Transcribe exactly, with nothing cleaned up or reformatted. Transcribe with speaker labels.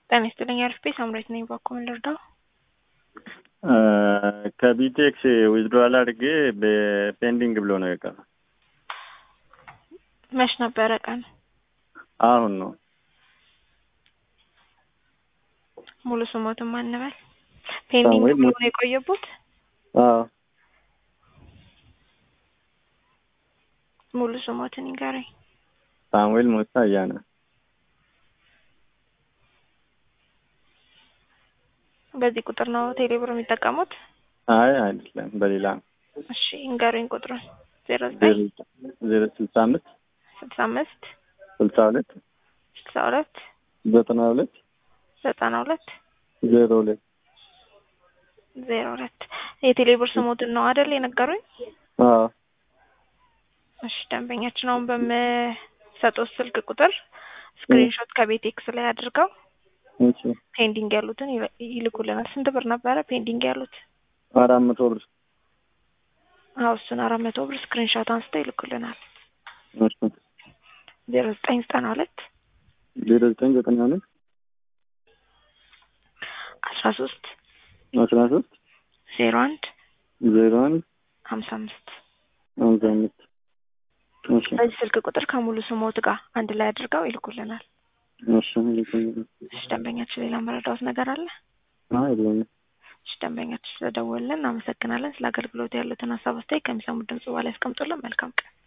Speaker 1: ጤና ይስጥልኝ አሪፍ ቤት ሳምራዊት ነኝ። ባኮ ምን ልርዳው?
Speaker 2: ከቢቴክስ ዊዝድሮዋል አድርጌ በፔንዲንግ ብሎ ነው የቀረው።
Speaker 1: መች ነበረ ቀን?
Speaker 2: አሁን ነው።
Speaker 1: ሙሉ ስሞትን ማን ነበር? ፔንዲንግ ብሎ ነው የቆየቡት?
Speaker 2: አዎ።
Speaker 1: ሙሉ ስሞትን ይንገረኝ።
Speaker 2: ሳሙኤል ሙሳ አያና።
Speaker 1: በዚህ ቁጥር ነው ቴሌብር የሚጠቀሙት?
Speaker 2: አይ አይደለም፣ በሌላ ነው።
Speaker 1: እሺ ይንገሩኝ ቁጥሩን። ዜሮ
Speaker 2: ዜሮ ስልሳ አምስት
Speaker 1: ስልሳ አምስት
Speaker 2: ስልሳ ሁለት
Speaker 1: ስልሳ ሁለት
Speaker 2: ዘጠና ሁለት
Speaker 1: ዘጠና ሁለት
Speaker 2: ዜሮ ሁለት
Speaker 1: ዜሮ ሁለት የቴሌብር ስሞትን ነው አይደል የነገሩኝ?
Speaker 2: አዎ።
Speaker 1: እሺ ደንበኛችን አሁን በምሰጠው ስልክ ቁጥር ስክሪንሾት ከቤቴክስ ላይ አድርገው
Speaker 2: እሺ
Speaker 1: ፔንዲንግ ያሉትን ይልኩልናል። ስንት ብር ነበረ ፔንዲንግ ያሉት?
Speaker 2: አራት መቶ ብር።
Speaker 1: አዎ እሱን አራት መቶ ብር ስክሪንሾት አንስተው ይልኩልናል።
Speaker 2: እሺ
Speaker 1: ዜሮ ዘጠኝ ዘጠና ሁለት
Speaker 2: ዜሮ ዘጠኝ ዘጠና ሁለት
Speaker 1: አስራ ሶስት
Speaker 2: አስራ ሶስት
Speaker 1: ዜሮ አንድ
Speaker 2: ዜሮ አንድ
Speaker 1: ሀምሳ አምስት
Speaker 2: ሀምሳ አምስት እሺ
Speaker 1: በዚህ ስልክ ቁጥር ከሙሉ ስሞት ጋር አንድ ላይ አድርገው ይልኩልናል።
Speaker 2: እሺ
Speaker 1: እሺ ደንበኛችን ሌላ መረዳት ነገር አለ?
Speaker 2: አይ የለም።
Speaker 1: እሺ ደንበኛችን ስለደወልን እናመሰግናለን። ስለ አገልግሎት ያሉትን ሀሳብ አስተያየት ከሚሰሙት ድምጽ በኋላ ያስቀምጡልን። መልካም ቀን።